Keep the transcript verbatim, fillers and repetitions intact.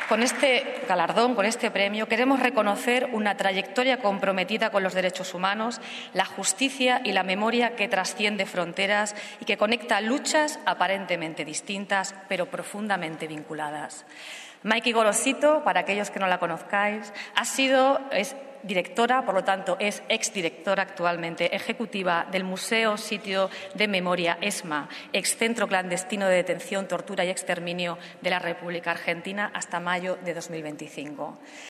Con este galardón, con este premio, queremos reconocer una trayectoria comprometida con los derechos humanos, la justicia y la memoria que trasciende fronteras y que conecta luchas aparentemente distintas, pero profundamente vinculadas. Maiki Gorosito, para aquellos que no la conozcáis, ha sido, es directora, por lo tanto, es exdirectora actualmente ejecutiva del Museo Sitio de Memoria ESMA, excentro clandestino de detención, tortura y exterminio de la República Argentina hasta mayo de dos mil veinticinco.